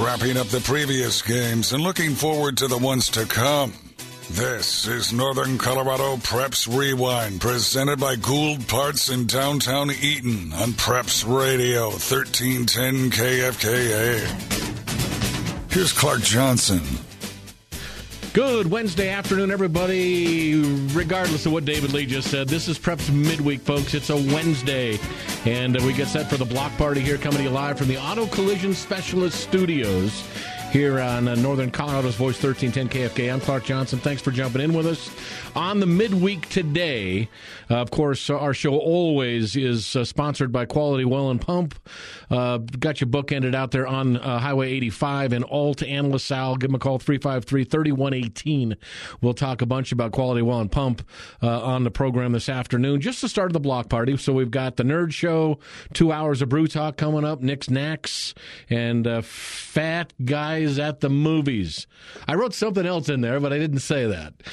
wrapping up the previous games and looking forward to the ones to come. This is Northern Colorado Preps Rewind, presented by Gould Parts in downtown Eaton on Preps Radio 1310 KFKA. Here's Clark Johnson. Good Wednesday afternoon, everybody. Regardless of what David Lee just said, this is Preps Midweek, folks. It's a Wednesday, and we get set for the block party here, coming to you live from the Auto Collision Specialist Studios here on Northern Colorado's Voice 1310 KFK. I'm Clark Johnson. Thanks for jumping in with us. On the midweek today, of course, our show always is sponsored by Quality Well and Pump. Got you bookended out there on Highway 85 in Alt and LaSalle. Give them a call, 353-3118. We'll talk a bunch about Quality Well and Pump on the program this afternoon, just the start of the block party. So we've got the Nerd Show, 2 hours of Brew Talk coming up, Nick's Knacks, and Fat Guys at the Movies. I wrote something else in there, but I didn't say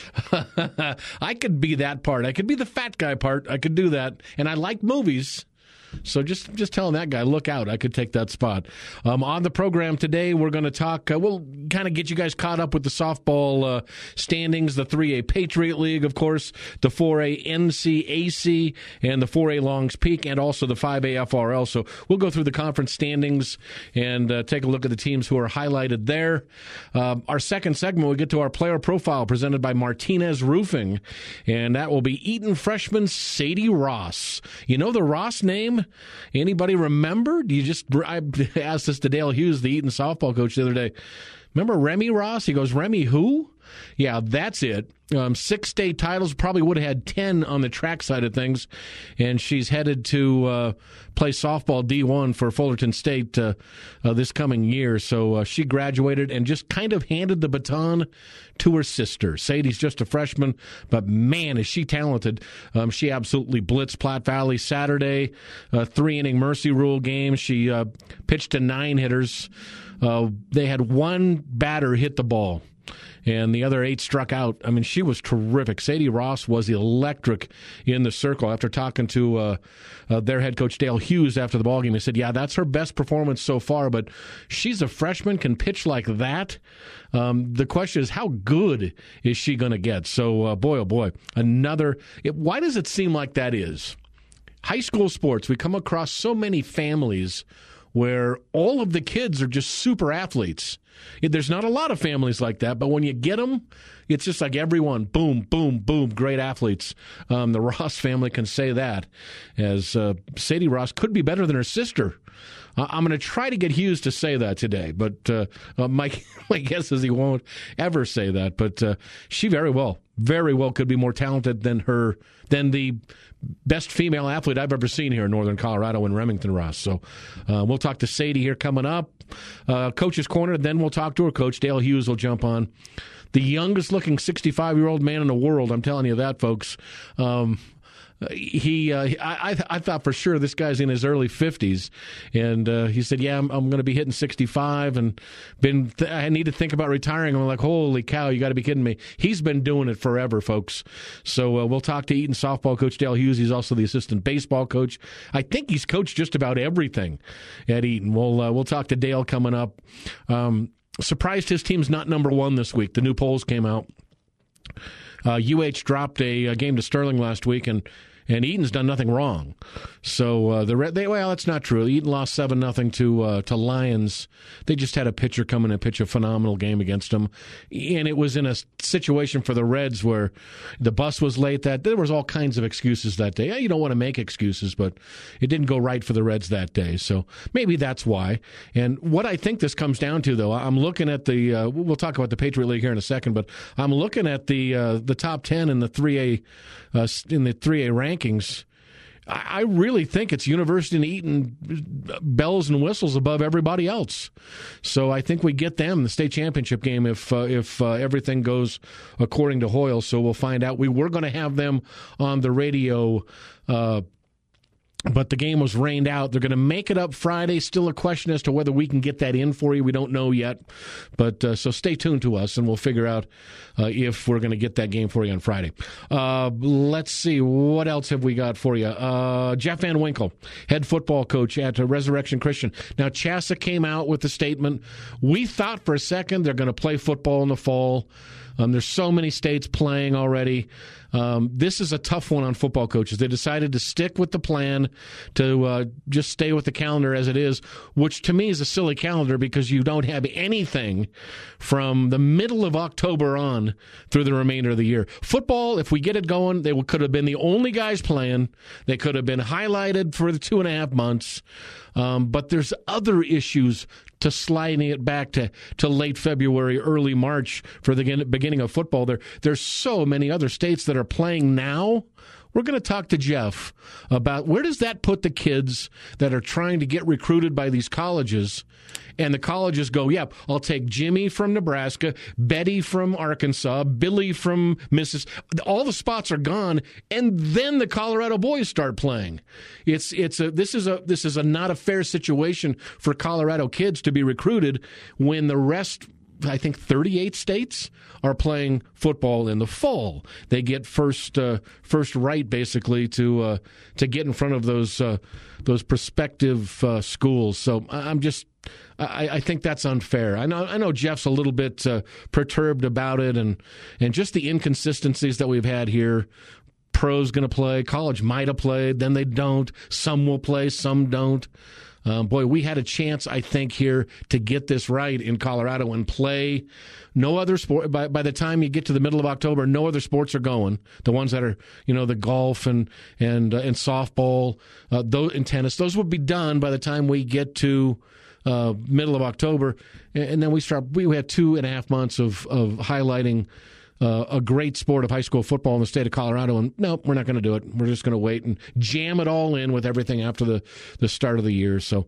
that. I could be that part. I could be the fat guy part. I could do that. And I like movies. So just telling that guy, look out, I could take that spot. On the program today, we're going to talk, we'll kind of get you guys caught up with the softball standings, the 3A Patriot League, of course, the 4A NCAC, and the 4A Longs Peak, and also the 5A FRL. So we'll go through the conference standings and take a look at the teams who are highlighted there. Our second segment, we get to our player profile presented by Martinez Roofing, and that will be Eaton freshman Sadie Ross. You know the Ross name? Anybody remember? I asked this to Dale Hughes, the Eaton softball coach, the other day. Remember Remy Ross? He goes, Remy who? Yeah, that's it. 6 state titles, probably would have had 10 on the track side of things, and she's headed to play softball D1 for Fullerton State this coming year. So she graduated and just kind of handed the baton to her sister. Sadie's just a freshman, but man, is she talented. She absolutely blitzed Platte Valley Saturday, 3-inning Mercy Rule game. She pitched to 9 hitters. They had one batter hit the ball, and the other 8 struck out. I mean, she was terrific. Sadie Ross was electric in the circle. After talking to their head coach, Dale Hughes, after the ballgame, he said, yeah, that's her best performance so far, but she's a freshman, can pitch like that. The question is, how good is she going to get? So, boy, oh boy, why does it seem like that is? High school sports, we come across so many families where all of the kids are just super athletes. There's not a lot of families like that, but when you get them, it's just like everyone, boom, boom, boom, great athletes. The Ross family can say that, as Sadie Ross could be better than her sister. I'm going to try to get Hughes to say that today, but my guess is he won't ever say that. But she very well could be more talented than the best female athlete I've ever seen here in Northern Colorado in Remington Ross. So we'll talk to Sadie here coming up. Coach's Corner, then we'll talk to her coach. Dale Hughes will jump on. The youngest-looking 65-year-old man in the world, I'm telling you that, folks. I thought for sure this guy's in his early 50s, and he said, yeah, I'm going to be hitting 65, and I need to think about retiring. I'm like, holy cow, you got to be kidding me. He's been doing it forever, folks. So we'll talk to Eaton softball coach Dale Hughes. He's also the assistant baseball coach. I think he's coached just about everything at Eaton. We'll talk to Dale coming up. Surprised his team's not number 1 this week. The new polls came out. UH dropped a game to Sterling last week, and Eaton's done nothing wrong. So well, that's not true. Eaton lost 7-0 to Lions. They just had a pitcher come in and pitch a phenomenal game against them, and it was in a situation for the Reds where the bus was late. There was all kinds of excuses that day. You don't want to make excuses, but it didn't go right for the Reds that day. So maybe that's why. And what I think this comes down to, though, I'm looking at the. We'll talk about the Patriot League here in a second, but I'm looking at the top 10 in the 3A rankings. I really think it's University and Eaton bells and whistles above everybody else. So I think we get them the state championship game if everything goes according to Hoyle. So we'll find out. We were going to have them on the radio But the game was rained out. They're going to make it up Friday. Still a question as to whether we can get that in for you. We don't know yet. But so stay tuned to us, and we'll figure out if we're going to get that game for you on Friday. Let's see. What else have we got for you? Jeff Van Winkle, head football coach at Resurrection Christian. Now, CHSAA came out with the statement. We thought for a second they're going to play football in the fall. There's so many states playing already. This is a tough one on football coaches. They decided to stick with the plan to just stay with the calendar as it is, which to me is a silly calendar because you don't have anything from the middle of October on through the remainder of the year. Football, if we get it going, they could have been the only guys playing. They could have been highlighted for the 2.5 months. But there's other issues to sliding it back to late February, early March for the beginning of football. There's so many other states that are playing now. We're going to talk to Jeff about where does that put the kids that are trying to get recruited by these colleges, and the colleges go, yep, I'll take Jimmy from Nebraska, Betty from Arkansas, Billy from Mississippi. All the spots are gone, and then the Colorado boys start playing. This is not a fair situation for Colorado kids to be recruited when the rest, I think 38 states are playing football in the fall. They get first right basically to get in front of those prospective schools. So I think that's unfair. I know Jeff's a little bit perturbed about it and just the inconsistencies that we've had here. Pro's going to play, college might have played, then they don't. Some will play, some don't. Boy, we had a chance, I think, here to get this right in Colorado and play. No other sport. By the time you get to the middle of October, no other sports are going. The ones that are, the golf and softball, and tennis, those will be done by the time we get to middle of October, and then we had 2.5 months of highlighting a great sport of high school football in the state of Colorado, and no, we're not going to do it. We're just going to wait and jam it all in with everything after the start of the year. So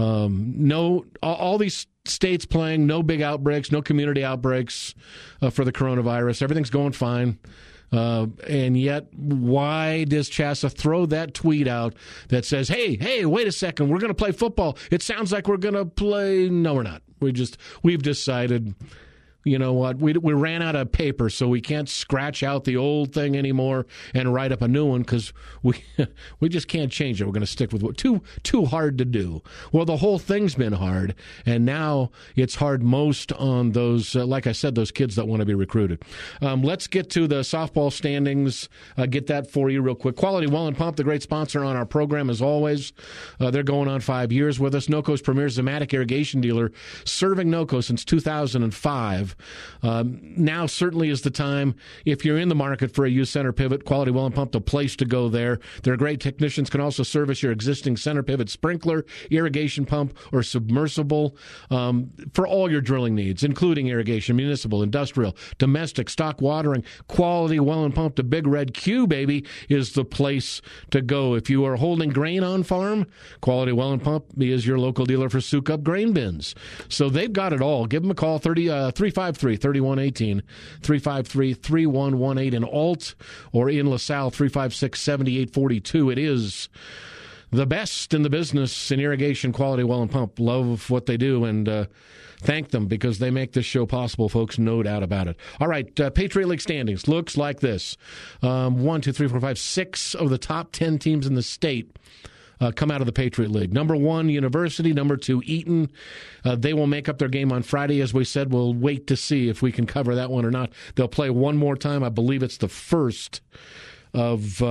all these states playing, no big outbreaks, no community outbreaks for the coronavirus. Everything's going fine. And yet, why does CHSAA throw that tweet out that says, hey, wait a second, we're going to play football. It sounds like we're going to play. No, we're not. We've decided, you know what, we ran out of paper, so we can't scratch out the old thing anymore and write up a new one because we just can't change it. We're going to stick with what too hard to do. Well, the whole thing's been hard, and now it's hard most on those, like I said, those kids that want to be recruited. Let's get to the softball standings, get that for you real quick. Quality Well and Pump, the great sponsor on our program as always. They're going on 5 years with us. NOCO's premier Zematic irrigation dealer, serving NOCO since 2005. Now certainly is the time, if you're in the market for a used center pivot, Quality Well and Pump, the place to go there. Their great technicians can also service your existing center pivot sprinkler, irrigation pump, or submersible for all your drilling needs, including irrigation, municipal, industrial, domestic, stock watering. Quality Well and Pump, the Big Red Q, baby, is the place to go. If you are holding grain on farm, Quality Well and Pump is your local dealer for soak-up grain bins. So they've got it all. Give them a call, 353-3118, 353-3118 in Alt, or in LaSalle, 356-7842. It is the best in the business in irrigation. Quality Well and Pump. Love what they do, and thank them because they make this show possible, folks. No doubt about it. All right, Patriot League standings looks like this. 1, 2, 3, 4, 5, 6 of the top 10 teams in the state come out of the Patriot League. Number 1, University. Number 2, Eaton. They will make up their game on Friday. As we said, we'll wait to see if we can cover that one or not. They'll play one more time. I believe it's the 1st of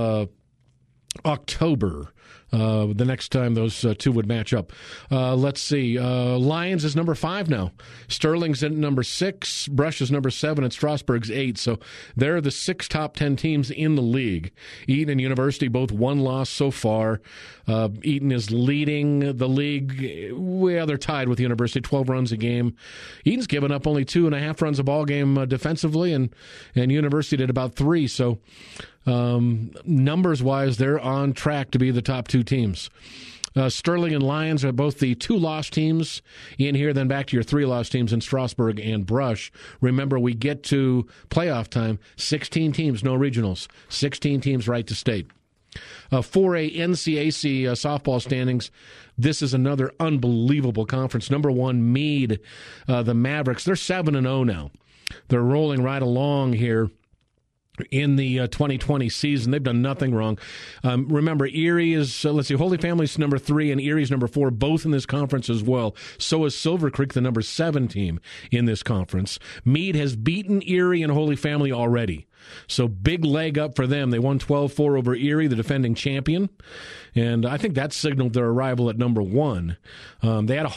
October. The next time those two would match up. Let's see. Lions is number 5 now. Sterling's at number 6. Brush is number 7, and Strasburg's 8. So they're the 6 top 10 teams in the league. Eaton and University, both 1 loss so far. Eaton is leading the league. Well, they're tied with University, 12 runs a game. Eaton's given up only 2.5 runs a ball game defensively, and University did about 3. So numbers-wise, they're on track to be the top 2 teams. Sterling and Lions are both the 2-loss teams in here, then back to your 3-loss teams in Strasburg and Brush. Remember, we get to playoff time, 16 teams, no regionals, 16 teams right to state. 4A NCAC softball standings. This is another unbelievable conference. Number 1, Meade, the Mavericks. They're 7-0 now. They're rolling right along here in the 2020 season. They've done nothing wrong. Remember, Erie is, Holy Family's number 3 and Erie's number 4, both in this conference as well. So is Silver Creek, the number 7 team in this conference. Meade has beaten Erie and Holy Family already. So big leg up for them. They won 12-4 over Erie, the defending champion. And I think that signaled their arrival at number 1. They had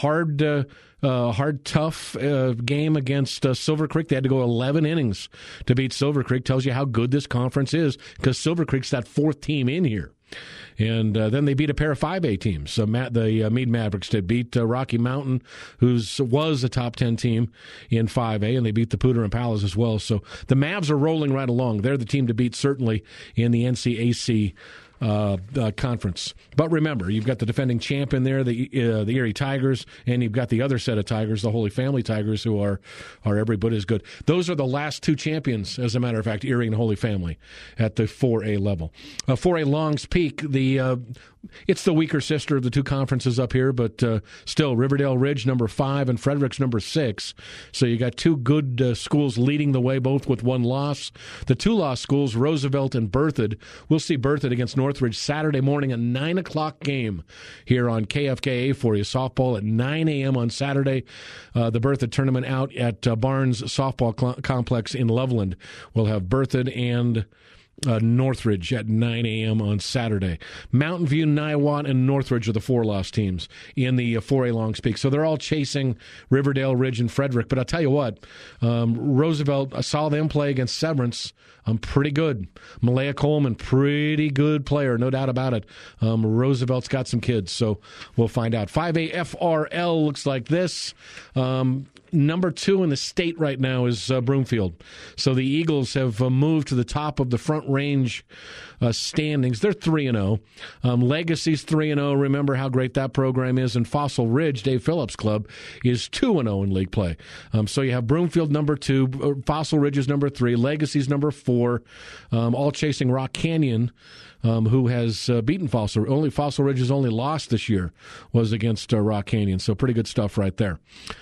a hard, tough game against Silver Creek. They had to go 11 innings to beat Silver Creek. Tells you how good this conference is, because Silver Creek's that 4th team in here. And then they beat a pair of 5A teams. So the Meade Mavericks did beat Rocky Mountain, who was a top 10 team in 5A, and they beat the Poudre Impalas as well. So the Mavs are rolling right along. They're the team to beat, certainly, in the NCAC conference. But remember, you've got the defending champion there, the Erie Tigers, and you've got the other set of Tigers, the Holy Family Tigers, who are every bit as good. Those are the last 2 champions, as a matter of fact, Erie and Holy Family at the 4A level. 4A Longs Peak, it's the weaker sister of the 2 conferences up here, but still, Riverdale Ridge, number 5, and Frederick's number 6. So you got 2 good schools leading the way, both with 1 loss. The 2-loss schools, Roosevelt and Berthoud. We'll see Berthoud against Northridge Saturday morning, a 9 o'clock game here on KFKA for you. Softball at 9 a.m. on Saturday. The Berthoud tournament out at Barnes Softball Complex in Loveland. We'll have Berthoud and Northridge at 9 a.m. on Saturday. Mountain View, Niwot, and Northridge are the 4-loss teams in the 4A Longs Peak. So they're all chasing Riverdale, Ridge, and Frederick. But I'll tell you what, Roosevelt, I saw them play against Severance. Pretty good. Malaya Coleman, pretty good player, no doubt about it. Roosevelt's got some kids, so we'll find out. 5A FRL looks like this. Number 2 in the state right now is Broomfield. So the Eagles have moved to the top of the Front Range standings. They're 3-0. Legacy's 3-0. Remember how great that program is. And Fossil Ridge, Dave Phillips' club, is 2-0 in league play. So you have Broomfield number 2, Fossil Ridge is number 3, Legacy's number 4, all chasing Rock Canyon, who has beaten Fossil Ridge's only loss this year was against Rock Canyon. So pretty good stuff right there.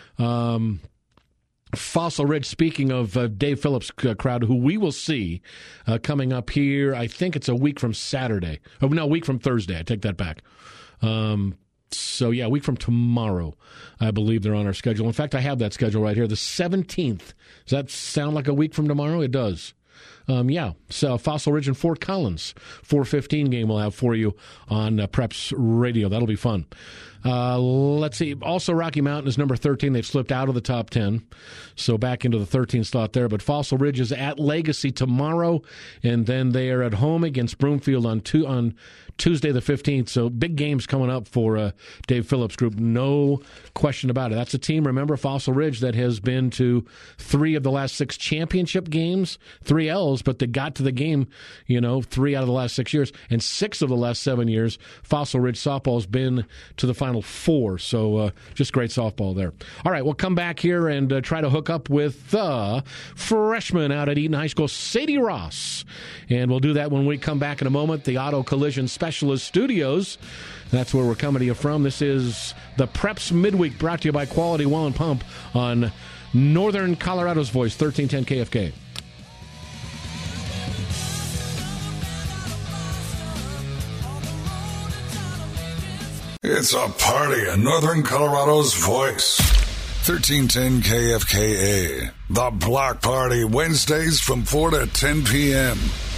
Fossil Ridge, speaking of Dave Phillips' crowd, who we will see coming up here, I think it's a week from Saturday. Oh, no, a week from Thursday. I take that back. So, yeah, a week from tomorrow, I believe they're on our schedule. In fact, I have that schedule right here, the 17th. Does that sound like a week from tomorrow? It does. So Fossil Ridge and Fort Collins, 4:15 game we'll have for you on Preps Radio. That'll be fun. Let's see. Also, Rocky Mountain is number 13. They've slipped out of the top 10, so back into the 13th slot there. But Fossil Ridge is at Legacy tomorrow, and then they are at home against Broomfield on Tuesday the 15th. So big games coming up for Dave Phillips' group. No question about it. That's a team, remember, Fossil Ridge, that has been to 3 of the last 6 championship games, 3 L's, but they got to the game, 3 out of the last 6 years. And 6 of the last 7 years, Fossil Ridge softball's been to the Final 4. So just great softball there. All right, we'll come back here and try to hook up with the freshman out at Eaton High School, Sadie Ross. And we'll do that when we come back in a moment. The Auto Collision Specialist Studios. That's where we're coming to you from. This is the Preps Midweek, brought to you by Quality Well and Pump on Northern Colorado's Voice, 1310 KFK. It's a party in Northern Colorado's Voice. 1310 KFKA. The Block Party, Wednesdays from 4 to 10 p.m.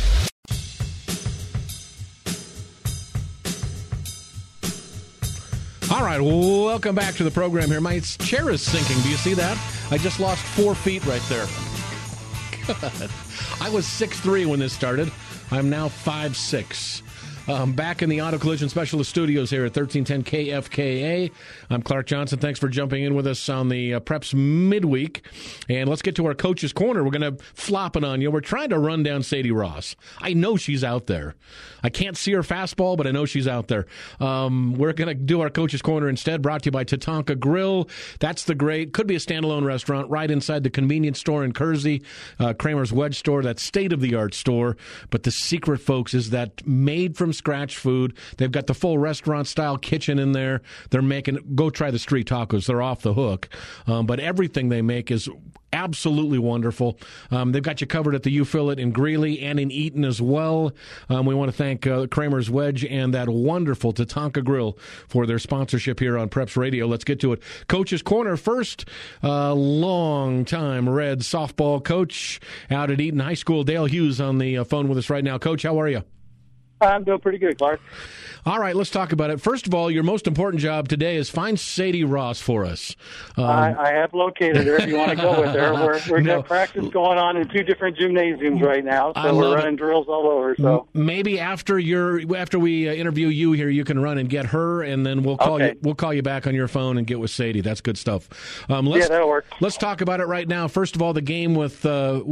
All right, welcome back to the program here. My chair is sinking. Do you see that? I just lost 4 feet right there. God. I was 6'3" when this started. I'm now 5'6". Back in the Auto Collision Specialist Studios here at 1310 KFKA. I'm Clark Johnson. Thanks for jumping in with us on the Preps Midweek. And let's get to our Coach's Corner. We're going to flop it on you. We're trying to run down Sadie Ross. I know she's out there. I can't see her fastball, but I know she's out there. We're going to do our Coach's Corner instead, brought to you by Tatanka Grill. That's the great, could be a standalone restaurant right inside the convenience store in Kersey, Kramer's Wedge store, that state-of-the-art store. But the secret, folks, is that made from scratch food. They've got the full restaurant-style kitchen in there. They're making – go try the street tacos. They're off the hook. But everything they make is absolutely wonderful. They've got you covered at the U-Fillet in Greeley and in Eaton as well. We want to thank Kramer's Wedge and that wonderful Tatanka Grill for their sponsorship here on Preps Radio. Let's get to it. Coach's Corner first. Long-time Red softball coach out at Eaton High School. Dale Hughes on the phone with us right now. Coach, how are you? I'm doing pretty good, Clark. All right, let's talk about it. First of all, your most important job today is find Sadie Ross for us. I have located her if you want to go with her. We've got practice going on in 2 different gymnasiums right now, so we're running drills all over. So maybe after we interview you here, you can run and get her, and then we'll call you back on your phone and get with Sadie. That's good stuff. Yeah, that'll work. Let's talk about it right now. First of all, the game with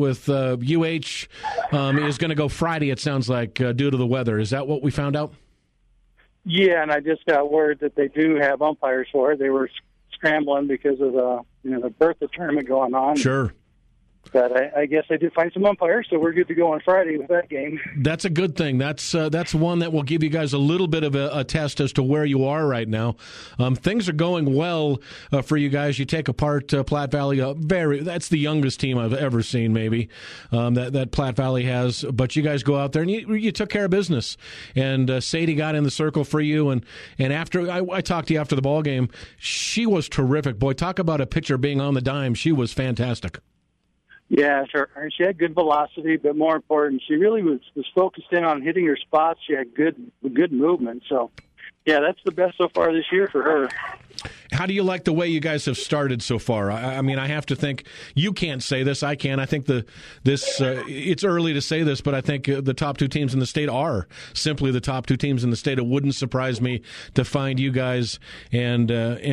UH is going to go Friday, it sounds like, due to the weather. Is that what we found out? Yeah, and I just got word that they do have umpires for it. They were scrambling because of the Bertha tournament going on. Sure. But I guess I did find some umpires, so we're good to go on Friday with that game. That's a good thing. That's one that will give you guys a little bit of a test as to where you are right now. Things are going well for you guys. You take apart Platte Valley. That's the youngest team I've ever seen, maybe, that Platte Valley has. But you guys go out there and you took care of business. And Sadie got in the circle for you. And after I talked to you after the ball game, she was terrific. Boy, talk about a pitcher being on the dime. She was fantastic. Yeah, sure. She had good velocity, but more important, she really was focused in on hitting her spots. She had good movement. So, yeah, that's the best so far this year for her. How do you like the way you guys have started so far? I mean, I have to think you can't say this. I can. I think it's early to say this, but I think the top 2 teams in the state are simply the top 2 teams in the state. It wouldn't surprise me to find you guys and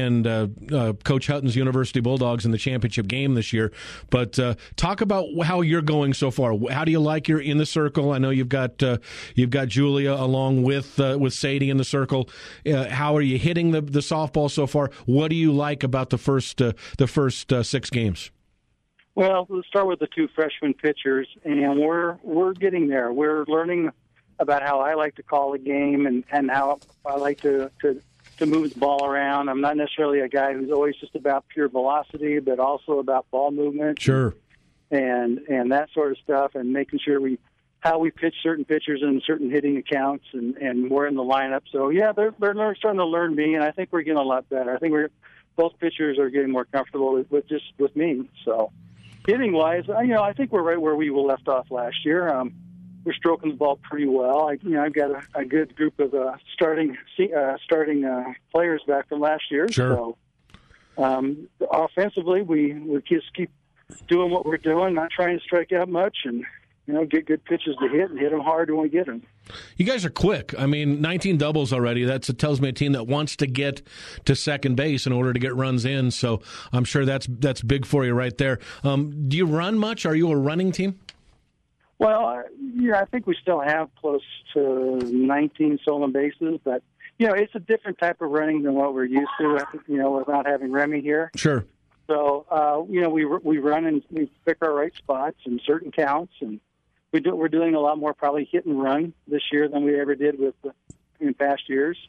Coach Hutton's University Bulldogs in the championship game this year. But talk about how you're going so far. How do you like you're in the circle? I know you've got Julia along with Sadie in the circle. How are you hitting the softball so far? What do you like about the first 6 games? Well, let's start with the 2 freshman pitchers, and we're getting there. We're learning about how I like to call a game and how I like to move the ball around. I'm not necessarily a guy who's always just about pure velocity, but also about ball movement. Sure. And that sort of stuff, and making sure how we pitch certain pitchers in certain hitting accounts, and we're in the lineup. So, yeah, they're starting to learn me, and I think we're getting a lot better. I think both pitchers are getting more comfortable with me. So, hitting-wise, I think we're right where we left off last year. We're stroking the ball pretty well. I've got a good group of starting players back from last year. Sure. So, offensively, we just keep doing what we're doing, not trying to strike out much, and get good pitches to hit and hit them hard when we get them. You guys are quick. I mean, 19 doubles already. It tells me a team that wants to get to second base in order to get runs in. So I'm sure that's big for you right there. Do you run much? Are you a running team? Well, I think we still have close to 19 stolen bases, but it's a different type of running than what we're used to. Without having Remy here. Sure. So we run and we pick our right spots in certain counts, and we're doing a lot more probably hit and run this year than we ever did in past years.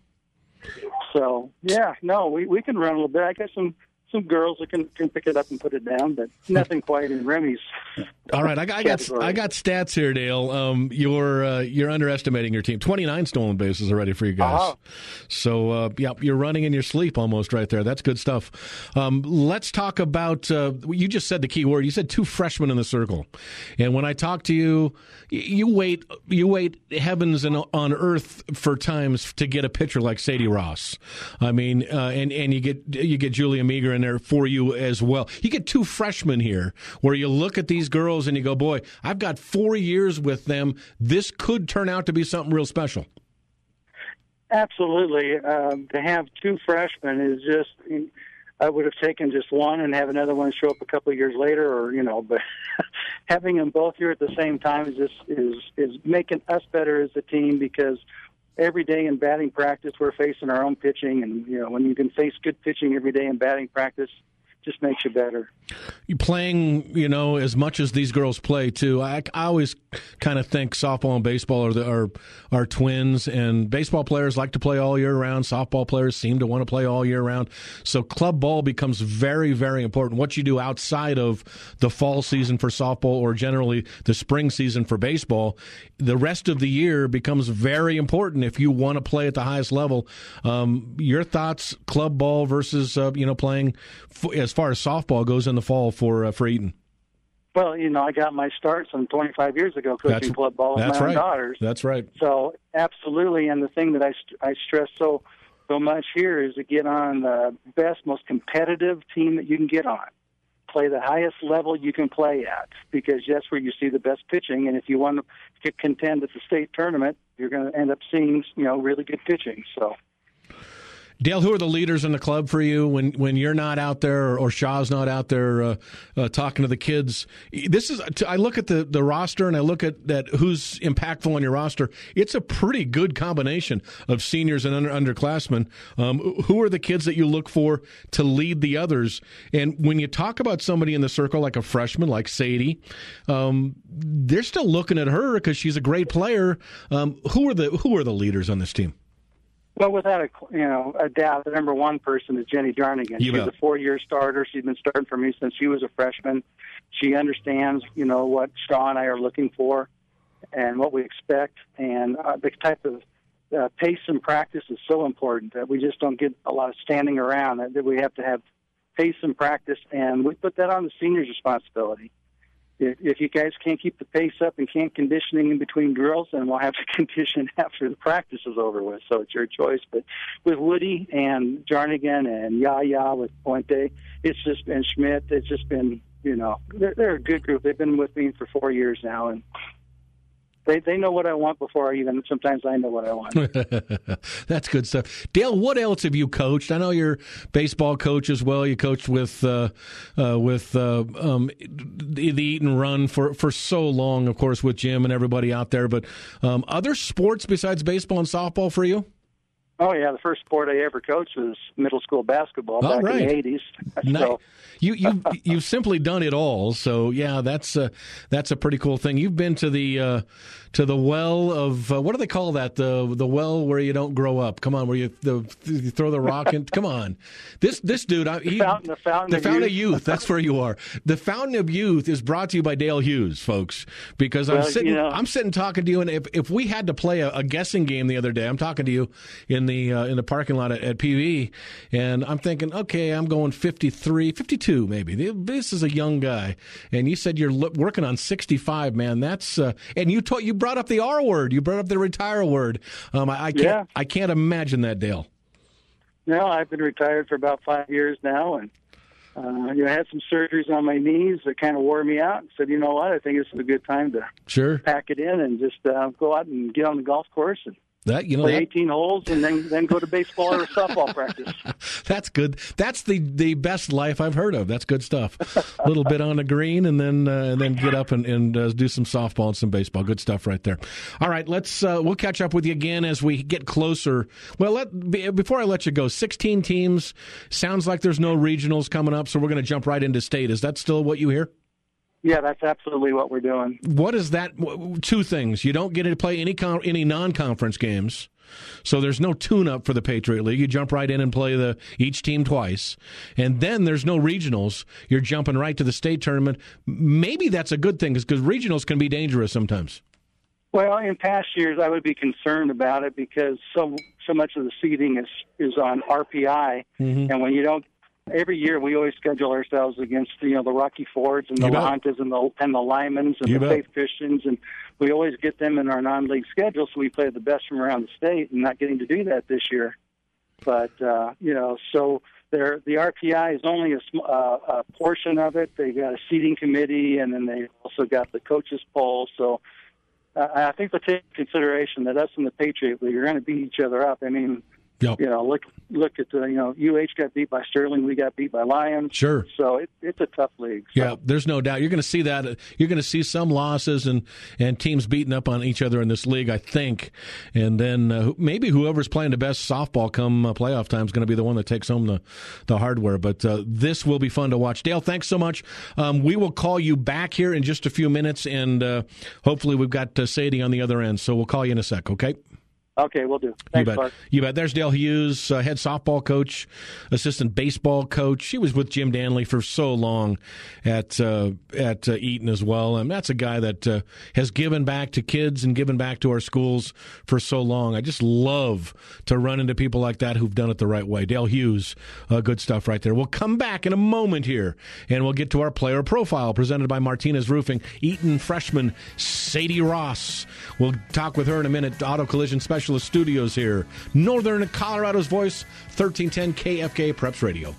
So we can run a little bit. I got some girls that can pick it up and put it down, but nothing quite in Remy's. All right, I got stats here, Dale. You're underestimating your team. 29 stolen bases already for you guys. Uh-huh. So you're running in your sleep almost right there. That's good stuff. Let's talk about. You just said the key word. You said 2 freshmen in the circle, and when I talk to you, you wait heavens and on earth for times to get a pitcher like Sadie Ross. I mean, and you get Julia Meager in there for you as well. You get 2 freshmen here where you look at these girls and you go, boy, I've got 4 years with them. This could turn out to be something real special. Absolutely. To have 2 freshmen is just, I would have taken just one and have another one show up a couple of years later, but having them both here at the same time is making us better as a team, because every day in batting practice we're facing our own pitching, and when you can face good pitching every day in batting practice, just makes you better. You playing, as much as these girls play too. I always kind of think softball and baseball are twins, and baseball players like to play all year round. Softball players seem to want to play all year round. So club ball becomes very, very important. What you do outside of the fall season for softball or generally the spring season for baseball, the rest of the year becomes very important if you want to play at the highest level. Your thoughts, club ball versus playing as far as softball goes in the fall for Eaton? Well, I got my start some 25 years ago coaching club ball with my own daughters. That's right. So absolutely, and the thing that I stress so much here is to get on the best, most competitive team that you can get on. Play the highest level you can play at, because that's where you see the best pitching. And if you want to contend at the state tournament, you're going to end up seeing really good pitching. So. Dale, who are the leaders in the club for you when you're not out there or Shaw's not out there talking to the kids? I look at the roster and I look at who's impactful on your roster. It's a pretty good combination of seniors and underclassmen. Who are the kids that you look for to lead the others? And when you talk about somebody in the circle like a freshman, like Sadie, they're still looking at her because she's a great player. Who are the leaders on this team? Well, without a doubt, the number one person is Jenny Jarnigan. She's a 4-year starter. She's been starting for me since she was a freshman. She understands, what Shaw and I are looking for and what we expect. And the type of pace and practice is so important that we just don't get a lot of standing around, that we have to have pace and practice, and we put that on the seniors' responsibility. If you guys can't keep the pace up and can't conditioning in between drills, then we'll have to condition after the practice is over with. So it's your choice. But with Woody and Jarnigan and Yaya with Puente, and Schmidt, it's just been, they're a good group. They've been with me for 4 years now, and they know what I want before sometimes I know what I want. That's good stuff. Dale, what else have you coached? I know you're a baseball coach as well. You coached with the Eaton Run for so long, of course, with Jim and everybody out there. But other sports besides baseball and softball for you? Oh, yeah. The first sport I ever coached was middle school basketball back in the 80s. Nice. So. You've simply done it all. So, yeah, that's a pretty cool thing. You've been to the well of what do they call that? The well where you don't grow up. Come on, where you throw the rock in. Come on, this dude. The Fountain of Youth. That's where you are. The Fountain of Youth is brought to you by Dale Hughes, folks. Because I'm sitting talking to you, and if we had to play a guessing game the other day, I'm talking to you in the parking lot at PV, and I'm thinking, okay, I'm going 53, 52 maybe. This is a young guy, and you said you're working on 65, man. That's and you brought up the R word. You brought up the retire word. I can't imagine that, Dale. No, I've been retired for about 5 years now, and I had some surgeries on my knees that kind of wore me out. And said, you know what? I think this is a good time to pack it in and just go out and get on the golf course and play 18 holes and then go to baseball or softball practice. That's good. That's the best life I've heard of. That's good stuff. A little bit on the green and then get up and do some softball and some baseball. Good stuff right there. All right, we'll catch up with you again as we get closer. Well, before I let you go, 16 teams. Sounds like there's no regionals coming up, so we're going to jump right into state. Is that still what you hear? Yeah, that's absolutely what we're doing. What is that? Two things. You don't get to play any non-conference games, so there's no tune-up for the Patriot League. You jump right in and play each team twice. And then there's no regionals. You're jumping right to the state tournament. Maybe that's a good thing because regionals can be dangerous sometimes. Well, in past years, I would be concerned about it because so much of the seeding is on RPI, and when you don't. Every year, we always schedule ourselves against the Rocky Fords and the Lahontas and the Lymans and the Faith Christians, and we always get them in our non-league schedule. So we play the best from around the state, and not getting to do that this year. But so the RPI is only a portion of it. They got a seating committee, and then they also got the coaches poll. So I think we'll take into consideration that us and the Patriot League are going to beat each other up. I mean, Yep. Look at UH got beat by Sterling. We got beat by Lions. Sure. So it's a tough league. So. Yeah, there's no doubt. You're going to see that. You're going to see some losses and teams beating up on each other in this league, I think. And then maybe whoever's playing the best softball come playoff time is going to be the one that takes home the hardware. But this will be fun to watch. Dale, thanks so much. We will call you back here in just a few minutes, and hopefully we've got Sadie on the other end. So we'll call you in a sec, okay? Okay, we'll do. Thanks, Clark. You bet. There's Dale Hughes, head softball coach, assistant baseball coach. She was with Jim Danley for so long at Eaton as well. And that's a guy that has given back to kids and given back to our schools for so long. I just love to run into people like that who've done it the right way. Dale Hughes, good stuff right there. We'll come back in a moment here, and we'll get to our player profile presented by Martinez Roofing. Eaton freshman Sadie Ross. We'll talk with her in a minute. Auto Collision Specialist Studios here. Northern Colorado's voice, 1310 KFK Preps Radio.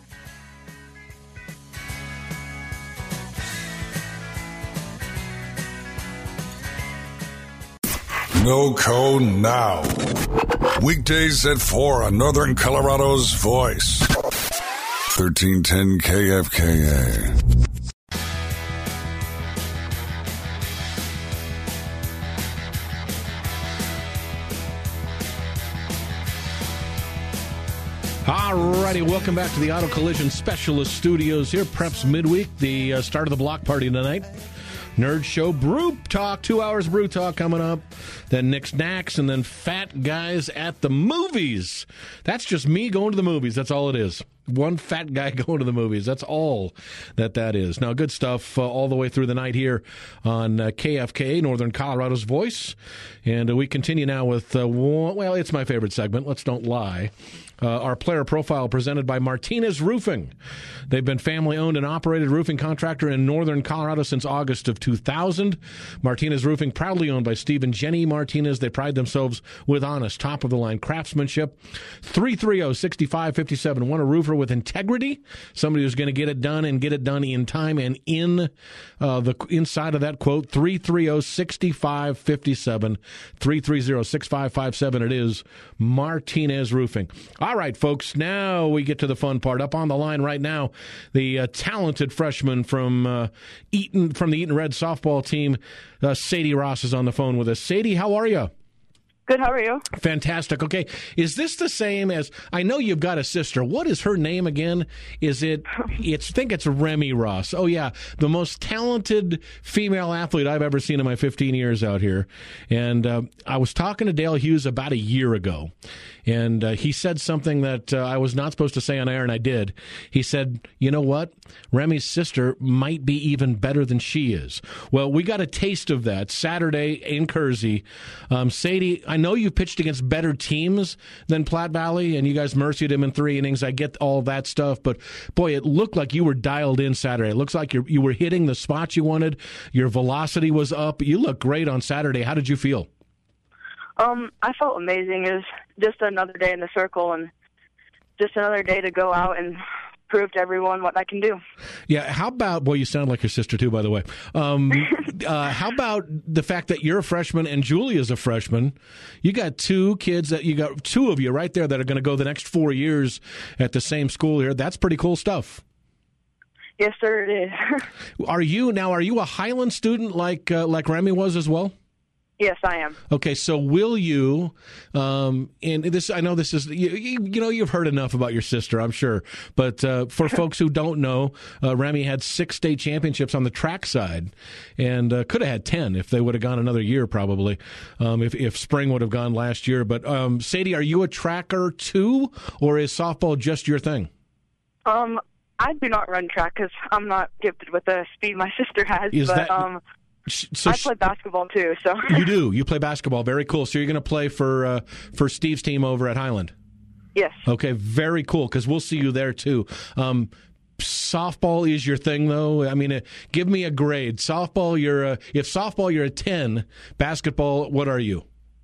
No code now. Weekdays at 4 on Northern Colorado's voice, 1310 KFKA. Alrighty, welcome back to the Auto Collision Specialist Studios here. Preps Midweek, the start of the block party tonight. Nerd Show Brew Talk, 2 hours Brew Talk coming up. Then Nick Snacks, and then Fat Guys at the Movies. That's just me going to the movies. That's all it is. One fat guy going to the movies. That's all that is. Now, good stuff all the way through the night here on KFK, Northern Colorado's voice. And we continue now with, well, it's my favorite segment. Let's don't lie. Our player profile presented by Martinez Roofing. They've been family-owned and operated roofing contractor in Northern Colorado since August of 2000. Martinez Roofing, proudly owned by Steve and Jenny Martinez. They pride themselves with honest, top-of-the-line craftsmanship. 330-6557. Want a roofer with integrity? Somebody who's going to get it done and get it done in time and in the inside of that quote. 330-6557. 330-6557. It is Martinez Roofing. All right, folks, now we get to the fun part. Up on the line right now, the talented freshman from Eaton, from the Eaton Red softball team, Sadie Ross is on the phone with us. Sadie, how are you? Good, how are you? Fantastic. Okay, is this the same as, I know you've got a sister. What is her name again? I think it's Remy Ross. Oh, yeah, the most talented female athlete I've ever seen in my 15 years out here. And I was talking to Dale Hughes about a year ago, and he said something that I was not supposed to say on air, and I did. He said, you know what? Remy's sister might be even better than she is. Well, we got a taste of that Saturday in Kersey. Sadie, I know you pitched against better teams than Platte Valley, and you guys mercied him in 3 innings. I get all that stuff, but boy, it looked like you were dialed in Saturday. It looks like you were hitting the spots you wanted. Your velocity was up. You looked great on Saturday. How did you feel? I felt amazing. It was just another day in the circle and just another day to go out and prove to everyone what I can do. Yeah, how about, boy, you sound like your sister too, by the way. How about the fact that you're a freshman and Julia's a freshman? You got 2 kids, you got 2 of you right there that are going to go the next 4 years at the same school here. That's pretty cool stuff. Yes, sir, it is. Are you a Highland student like Remy was as well? Yes, I am. Okay, so will you, and this, I know this is, you've heard enough about your sister, I'm sure, but for folks who don't know, Remy had 6 state championships on the track side, and could have had 10 if they would have gone another year, probably, if spring would have gone last year. But Sadie, are you a tracker too, or is softball just your thing? I do not run track because I'm not gifted with the speed my sister has, I play basketball too. So you do. You play basketball. Very cool. So you're going to play for Steve's team over at Highland. Yes. Okay. Very cool. Because we'll see you there too. Softball is your thing, though. I mean, give me a grade. Softball, if softball you're a 10. Basketball, what are you?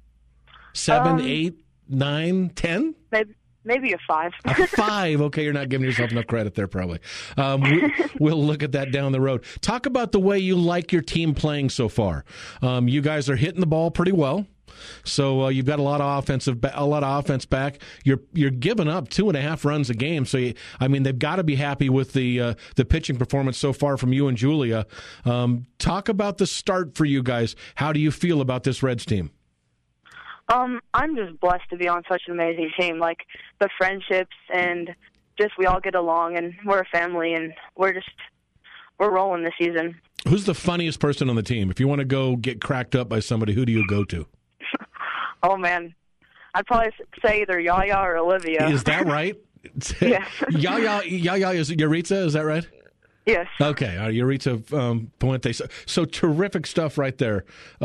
7, 8, 9, 10? Maybe a 5. A 5. Okay, you're not giving yourself enough credit there, probably. We'll look at that down the road. Talk about the way you like your team playing so far. You guys are hitting the ball pretty well. So you've got a lot of offense back. You're giving up 2.5 runs a game. So they've got to be happy with the pitching performance so far from you and Julia. Talk about the start for you guys. How do you feel about this Reds team? I'm just blessed to be on such an amazing team. Like the friendships and just we all get along and we're a family and we're rolling this season. Who's the funniest person on the team? If you want to go get cracked up by somebody, who do you go to? Oh, man. I'd probably say either Yaya or Olivia. Is that right? Yes. Yaya is Yaritza, is that right? Yes. Okay, Yaritza Puente. So terrific stuff right there.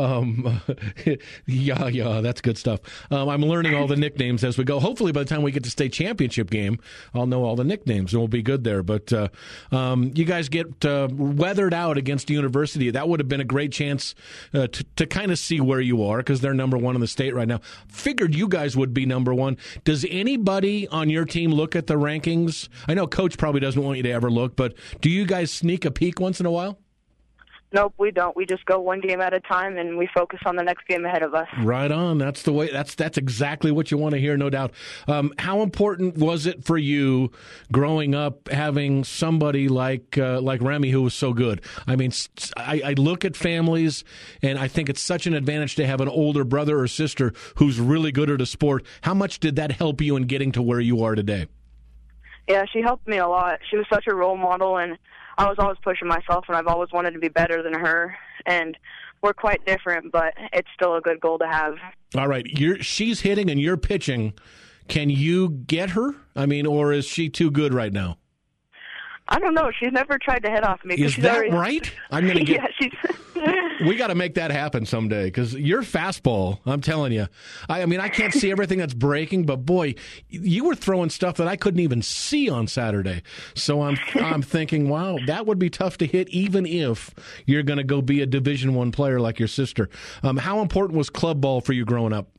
Yeah, that's good stuff. I'm learning all the nicknames as we go. Hopefully by the time we get to state championship game, I'll know all the nicknames and we'll be good there. But you guys get weathered out against the University. That would have been a great chance to kind of see where you are because they're number one in the state right now. Figured you guys would be number one. Does anybody on your team look at the rankings? I know Coach probably doesn't want you to ever look, but do you guys sneak a peek once in a while? Nope, we don't. We just go one game at a time, and we focus on the next game ahead of us. Right on. That's the way. That's exactly what you want to hear, no doubt. How important was it for you growing up having somebody like Remy who was so good? I mean, I look at families, and I think it's such an advantage to have an older brother or sister who's really good at a sport. How much did that help you in getting to where you are today? Yeah, she helped me a lot. She was such a role model, and I was always pushing myself, and I've always wanted to be better than her. And we're quite different, but it's still a good goal to have. All right. She's hitting and you're pitching. Can you get her? I mean, or is she too good right now? I don't know. She's never tried to hit off me. Is that right? I'm going to get. Yeah, she's. We got to make that happen someday because your fastball, I'm telling you. I mean, I can't see everything that's breaking, but boy, you were throwing stuff that I couldn't even see on Saturday. So I'm thinking, wow, that would be tough to hit even if you're going to go be a Division I player like your sister. How important was club ball for you growing up?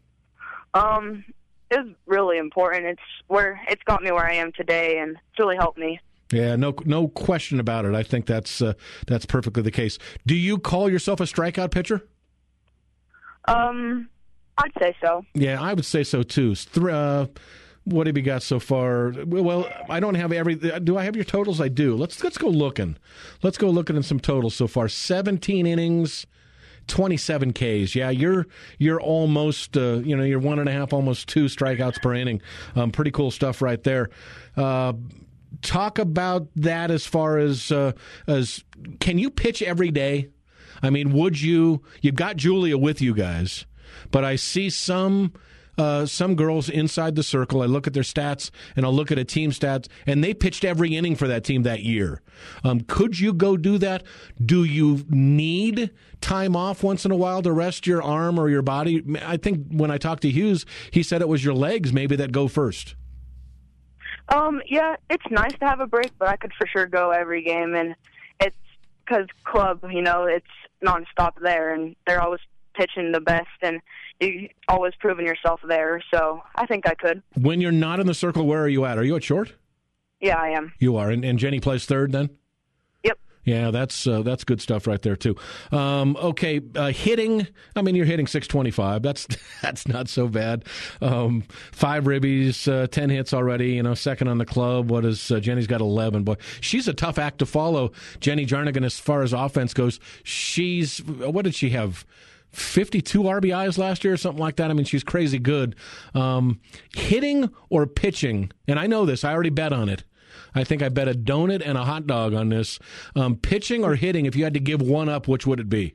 It was really important. It's got me where I am today, and it's really helped me. Yeah, no question about it. I think that's perfectly the case. Do you call yourself a strikeout pitcher? I'd say so. Yeah, I would say so too. What have you got so far? Well, I don't have every. Do I have your totals? I do. Let's go looking. Let's go looking at some totals so far. 17 innings. 27 Ks. Yeah, you're almost you're 1.5, almost 2 strikeouts per inning. Pretty cool stuff right there. Talk about that as far as can you pitch every day? I mean, would you? You've got Julia with you guys, but I see some girls inside the circle. I look at their stats, and I'll look at a team stats, and they pitched every inning for that team that year. Could you go do that? Do you need time off once in a while to rest your arm or your body? I think when I talked to Hughes, he said it was your legs maybe that go first. Yeah, it's nice to have a break, but I could for sure go every game, and it's because club, it's nonstop there, and they're always pitching the best, and you always proving yourself there, so I think I could. When you're not in the circle, where are you at? Are you at short? Yeah, I am. You are, and Jenny plays third then? Yep. Yeah, that's good stuff right there too. Okay, hitting. I mean, you're hitting .625. That's not so bad. 5 ribbies, 10 hits already. Second on the club. What is Jenny's got 11? Boy, she's a tough act to follow. Jenny Jarnigan, as far as offense goes, what did she have? 52 RBIs last year or something like that. I mean, she's crazy good. Hitting or pitching, and I know this. I already bet on it. I think I bet a donut and a hot dog on this. Pitching or hitting, if you had to give one up, which would it be?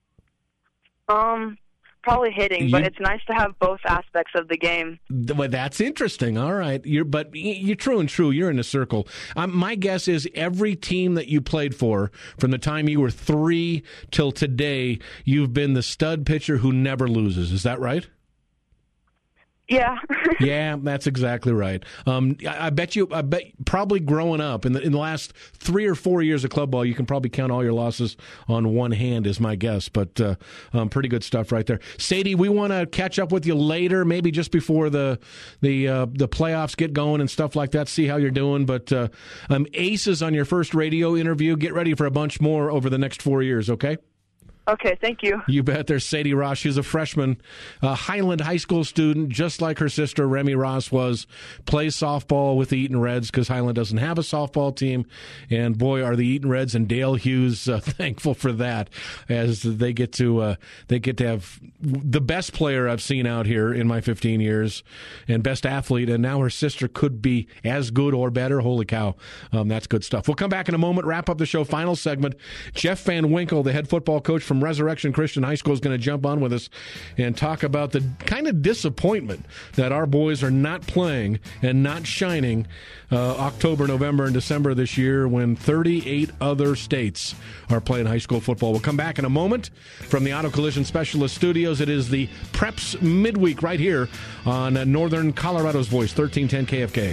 Probably hitting, but it's nice to have both aspects of the game. Well, that's interesting. All right. But you're true and true. You're in the circle. My guess is every team that you played for, from the time you were 3 till today, you've been the stud pitcher who never loses. Is that right? Yeah. Yeah, that's exactly right. I bet probably growing up in the last 3 or 4 years of club ball, you can probably count all your losses on one hand, is my guess. But pretty good stuff right there. Sadie, we want to catch up with you later, maybe just before the playoffs get going and stuff like that. See how you're doing. But aces on your first radio interview. Get ready for a bunch more over the next 4 years. Okay. Okay, thank you. You bet. There's Sadie Ross. She's a freshman, Highland High School student, just like her sister Remy Ross was. Plays softball with the Eaton Reds because Highland doesn't have a softball team. And boy, are the Eaton Reds and Dale Hughes thankful for that, as they get to have the best player I've seen out here in my 15 years and best athlete. And now her sister could be as good or better. Holy cow, that's good stuff. We'll come back in a moment. Wrap up the show. Final segment. Jeff Van Winkle, the head football coach from Resurrection Christian High School, is going to jump on with us and talk about the kind of disappointment that our boys are not playing and not shining October, November, and December this year when 38 other states are playing high school football. We'll come back in a moment from the Auto Collision Specialist Studios. It is the Preps Midweek right here on Northern Colorado's Voice, 1310 KFK.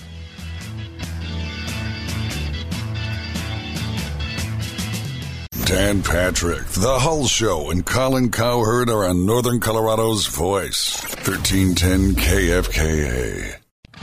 Dan Patrick, The Hull Show, and Colin Cowherd are on Northern Colorado's Voice, 1310 KFKA.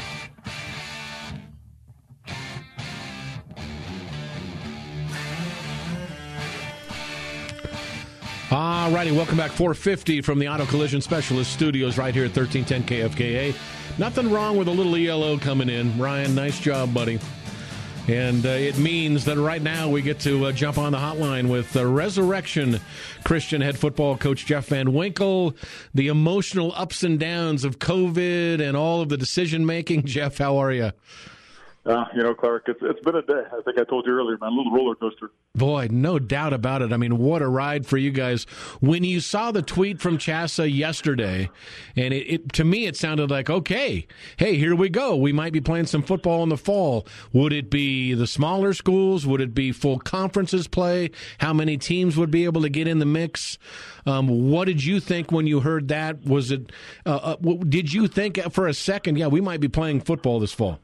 All righty, welcome back. 450 from the Auto Collision Specialist Studios right here at 1310 KFKA. Nothing wrong with a little ELO coming in. Ryan, nice job, buddy. And it means that right now we get to jump on the hotline with Resurrection Christian head football coach Jeff Van Winkle. The emotional ups and downs of COVID and all of the decision-making. Jeff, how are you? Clark, it's been a day. I think I told you earlier, man, a little roller coaster. Boy, no doubt about it. I mean, what a ride for you guys. When you saw the tweet from Chassa yesterday, and it to me it sounded like, okay, hey, here we go. We might be playing some football in the fall. Would it be the smaller schools? Would it be full conferences play? How many teams would be able to get in the mix? What did you think when you heard that? Was it? Did you think for a second, yeah, we might be playing football this fall?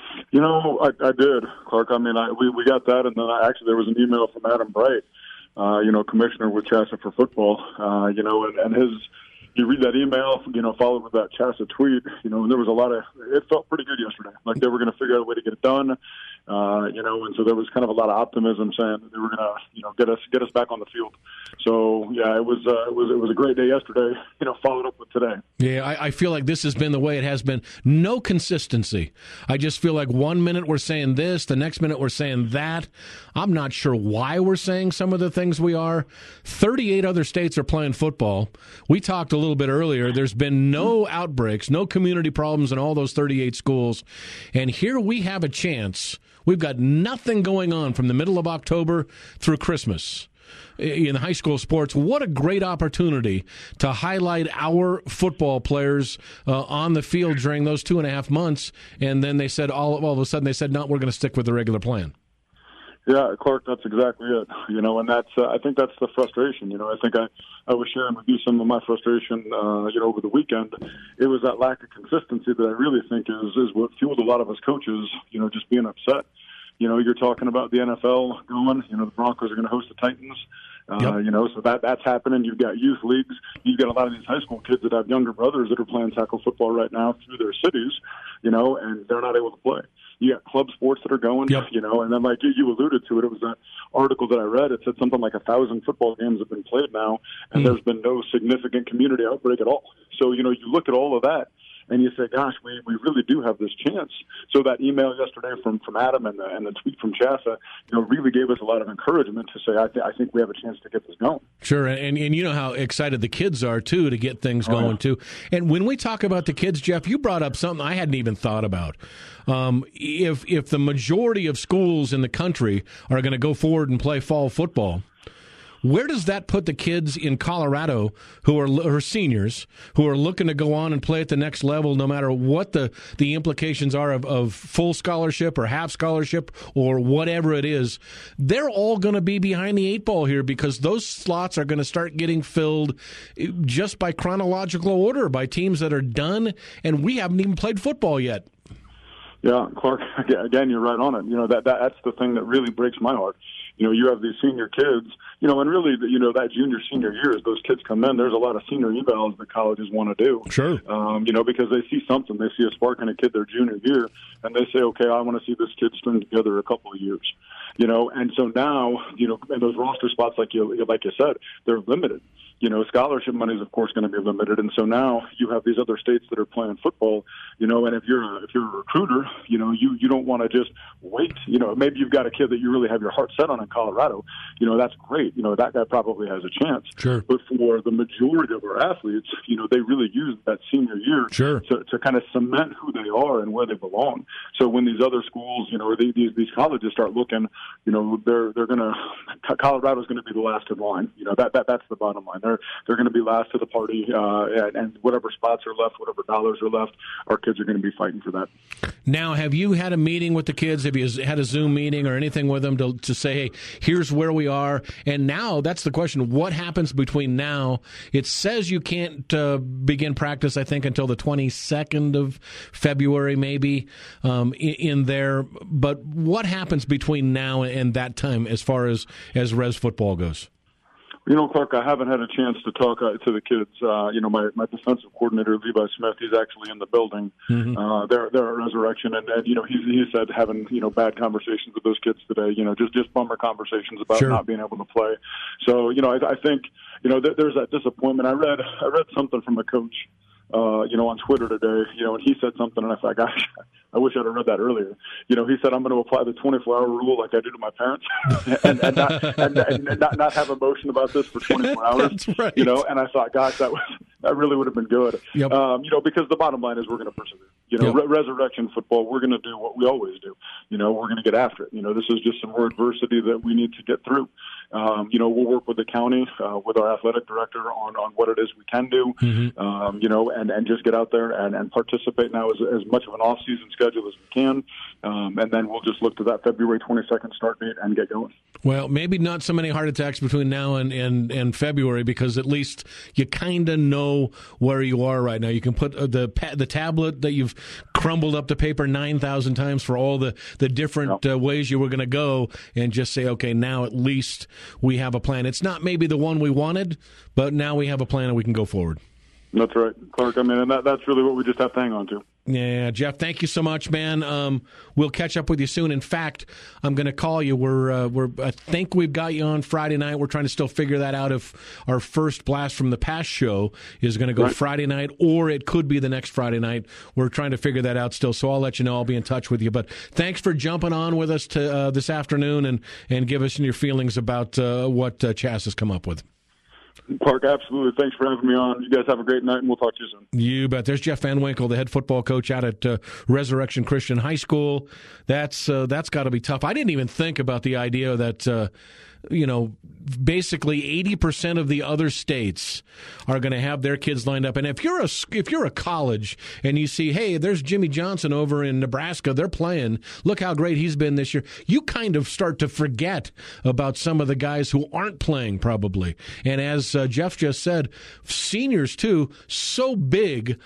I did, Clark. I mean, we got that, and then there was an email from Adam Bright, commissioner with Chassa for football, and his. You read that email, followed with that Chassa tweet, and there was a lot of. It felt pretty good yesterday, like they were going to figure out a way to get it done, and so there was kind of a lot of optimism saying that they were going to, get us back on the field. So yeah, it was a great day yesterday, followed up with today. Yeah, I feel like this has been the way it has been. No consistency. I just feel like 1 minute we're saying this, the next minute we're saying that. I'm not sure why we're saying some of the things we are. 38 other states are playing football. We talked a little bit earlier. There's been no outbreaks, no community problems in all those 38 schools. And here we have a chance. We've got nothing going on from the middle of October through Christmas in high school sports. What a great opportunity to highlight our football players on the field during those 2.5 months. And then they said, all of a sudden, they said, no, we're going to stick with the regular plan. Yeah, Clark, that's exactly it. And that's I think that's the frustration. I think I was sharing with you some of my frustration, over the weekend. It was that lack of consistency that I really think is what fueled a lot of us coaches, just being upset. You're talking about the NFL going, the Broncos are going to host the Titans. So that's happening. You've got youth leagues. You've got a lot of these high school kids that have younger brothers that are playing tackle football right now through their cities, and they're not able to play. You got club sports that are going, and then like you alluded to it, it was that article that I read. It said something like 1,000 football games have been played now, and there's been no significant community outbreak at all. So, you look at all of that, and you say, gosh, we really do have this chance. So that email yesterday from Adam and the tweet from Chassa, really gave us a lot of encouragement to say, I think we have a chance to get this going. Sure, and you know how excited the kids are, too, to get things going, too. And when we talk about the kids, Jeff, you brought up something I hadn't even thought about. If the majority of schools in the country are going to go forward and play fall football, where does that put the kids in Colorado who are seniors, who are looking to go on and play at the next level, no matter what the implications are of full scholarship or half scholarship or whatever it is? They're all going to be behind the 8 ball here because those slots are going to start getting filled just by chronological order by teams that are done, and we haven't even played football yet. Yeah, Clark, again, you're right on it. That's the thing that really breaks my heart. you have these senior kids, and really, that junior, senior year, as those kids come in, there's a lot of senior evals that colleges want to do. Sure. Because they see something. They see a spark in a kid their junior year, and they say, okay, I want to see this kid string together a couple of years. And so now, and those roster spots, like you said, they're limited. Scholarship money is, of course, going to be limited, and so now you have these other states that are playing football, and if you're a recruiter, you don't want to just wait. Maybe you've got a kid that you really have your heart set on in Colorado. That's great. That guy probably has a chance. Sure. But for the majority of our athletes, they really use that senior year to kind of cement who they are and where they belong. So when these other schools, or these colleges start looking, Colorado's going to be the last in line. That's the bottom line. They're going to be last to the party, and whatever spots are left, whatever dollars are left, our kids are going to be fighting for that. Now, have you had a meeting with the kids? Have you had a Zoom meeting or anything with them to say, hey, here's where we are? And now, that's the question, what happens between now? It says you can't begin practice, I think, until the 22nd of February, maybe, in there. But what happens between now and that time as far as res football goes? Clark, I haven't had a chance to talk to the kids. My defensive coordinator, Levi Smith, he's actually in the building. Mm-hmm. They're at Resurrection, and he said having bad conversations with those kids today. Just bummer conversations about not being able to play. So I think there's that disappointment. I read something from a coach, on Twitter today, and he said something, and I thought, gosh, I wish I'd have read that earlier. He said, I'm going to apply the 24-hour rule like I do to my parents and not have emotion about this for 24 hours. That's right. And I thought, gosh, that really would have been good. Yep. Because the bottom line is we're going to persevere. Yep. Resurrection football, we're going to do what we always do. We're going to get after it. This is just some more adversity that we need to get through. We'll work with the county, with our athletic director on what it is we can do, mm-hmm. And just get out there and participate now as much of an off-season schedule as we can. And then we'll just look to that February 22nd start date and get going. Well, maybe not so many heart attacks between now and February, because at least you kind of know where you are right now. You can put the tablet that you've crumbled up the paper 9,000 times for all the different ways you were going to go, and just say, okay, now at least we have a plan. It's not maybe the one we wanted, but now we have a plan and we can go forward. That's right, Clark. And that's really what we just have to hang on to. Yeah, Jeff, thank you so much, man. We'll catch up with you soon. In fact, I'm going to call you. I think we've got you on Friday night. We're trying to still figure that out if our first Blast from the Past show is going to go Friday night, or it could be the next Friday night. We're trying to figure that out still, so I'll let you know. I'll be in touch with you. But thanks for jumping on with us this afternoon and give us your feelings about what Chas has come up with. Clark, absolutely. Thanks for having me on. You guys have a great night, and we'll talk to you soon. You bet. There's Jeff Van Winkle, the head football coach out at Resurrection Christian High School. That's got to be tough. I didn't even think about the idea that basically 80% of the other states are going to have their kids lined up. And if you're a college and you see, hey, there's Jimmy Johnson over in Nebraska, they're playing, look how great he's been this year, you kind of start to forget about some of the guys who aren't playing probably. And as Jeff just said, seniors too, so big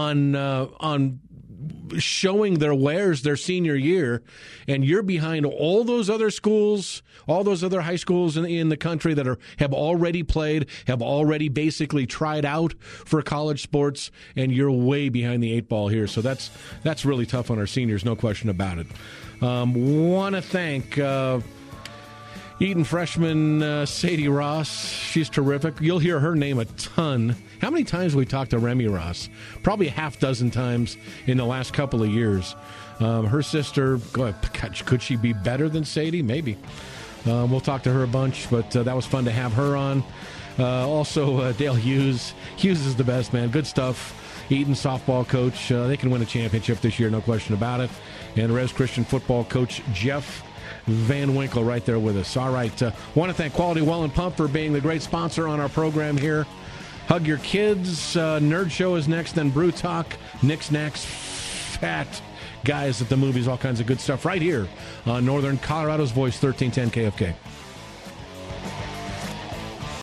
on showing their wares their senior year, and you're behind all those other schools, all those other high schools in the country that have already played, have already basically tried out for college sports, and you're way behind the eight ball here. So that's really tough on our seniors, no question about it. Want to thank Eaton freshman Sadie Ross. She's terrific. You'll hear her name a ton. How many times have we talked to Remy Ross? Probably 6 times in the last couple of years. Her sister, could she be better than Sadie? Maybe. We'll talk to her a bunch, but that was fun to have her on. Also, Dale Hughes. Hughes is the best, man. Good stuff. Eaton softball coach. They can win a championship this year, no question about it. And Res Christian football coach Jeff Van Winkle right there with us. All right. Want to thank Quality Well and Pump for being the great sponsor on our program here. Hug your kids. Nerd Show is next, then Brew Talk. Nick Snacks. Fat guys at the movies. All kinds of good stuff right here on Northern Colorado's Voice, 1310 KFK.